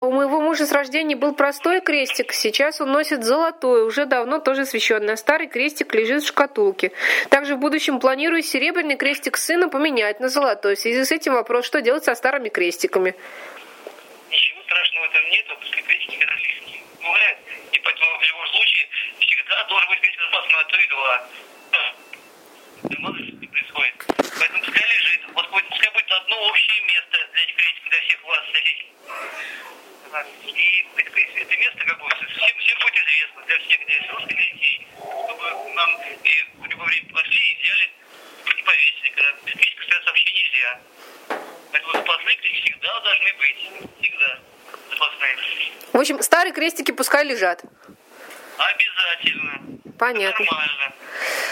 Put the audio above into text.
у моего мужа с рождения был простой крестик, сейчас он носит золотой, уже давно тоже освященный, а старый крестик лежит в шкатулке. Также в будущем планирую серебряный крестик сына поменять на золотой. В связи с этим вопрос, что делать со старыми крестиками? Ничего страшного в этом нету, пускай крестики различные. Бывает, и поэтому в любом случае всегда должен быть крестик запасной, а то и два. Мало ли что происходит. Поэтому пускай лежит. Вот пускай будет одно общее место для этих крестиков, для всех вас, для детей. И это место как бы всем будет известно, для всех, для взрослых, для детей. Чтобы нам в любое время пошли и взяли, и повесили. Когда без крестика стоять вообще нельзя. Поэтому запасные крестики всегда должны быть. Всегда запасные. В общем, старые крестики пускай лежат. Обязательно. Понятно. Это нормально.